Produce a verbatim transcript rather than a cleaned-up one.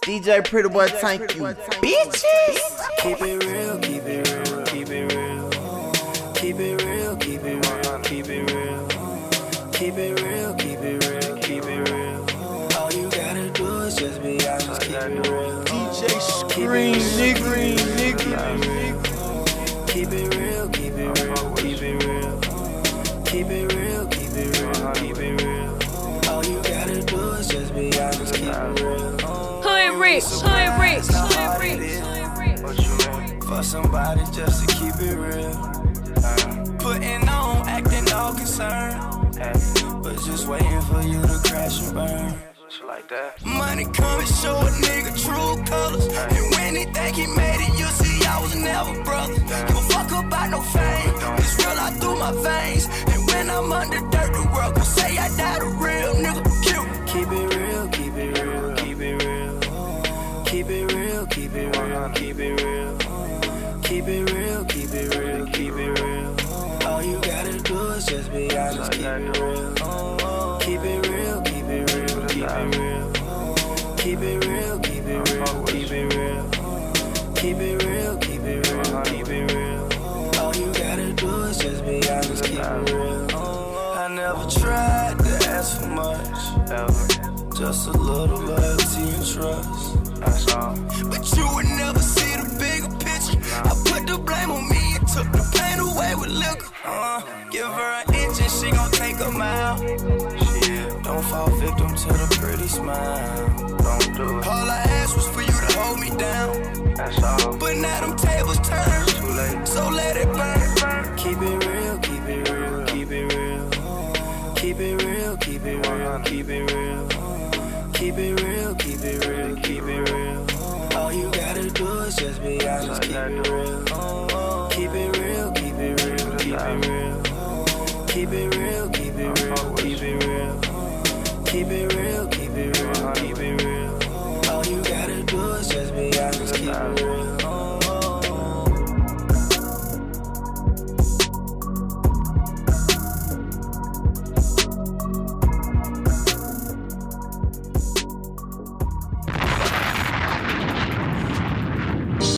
D J Pretty Boy, thank you, bitches. Keep it real, keep it real, keep it real. Keep it real, keep it real, keep it real. Keep it real, keep it real, keep it real. All you gotta do is just be honest, keep it real. D J Scream, nigga, nigga. Keep it real, keep it real, keep it real. Keep it real, keep it real, keep it real. All you gotta do is just be honest, keep it real. Hood rich, hood rich, hood rich. What you mean? For somebody just to keep it real. Putting on, acting all concerned. But just waiting for you to crash and burn. Like that. Money come and show a nigga true colors. And when he think he made it, you see I was never brother. Give a fuck about no fame. It's real out through my veins. And when I'm under dirt, the world gon' say I died a real nigga. Cute. Keep it real, keep it real, keep it real. Keep it real, keep it real, keep it real. Keep it real, keep it real, keep it real. All you gotta do is just be honest, keep it real. Keep it real, keep it real, keep it real. Keep it real, keep it real, keep it real. Keep it real, keep it real, keep it real. All you gotta do is just be honest, keep it real. I never tried to ask for much, ever. Just a little loyalty and trust. That's all. But you would never see the bigger picture. I put the blame on me and took the pain away with liquor. Uh, give her an inch and she gon' take a mile. Don't fall victim to the pretty smile. Don't do it. All I asked was for you to hold me down. That's all. But now them tables turned. Too late. So let it burn. Keep it real, keep it real, keep it real. Keep it real, keep it real, keep it real. Keep it real, keep it real, keep it real. All you gotta do is just be honest, keep it real. Keep it real, keep it real, keep it real. Keep it real, keep it real, keep it real. Keep it real.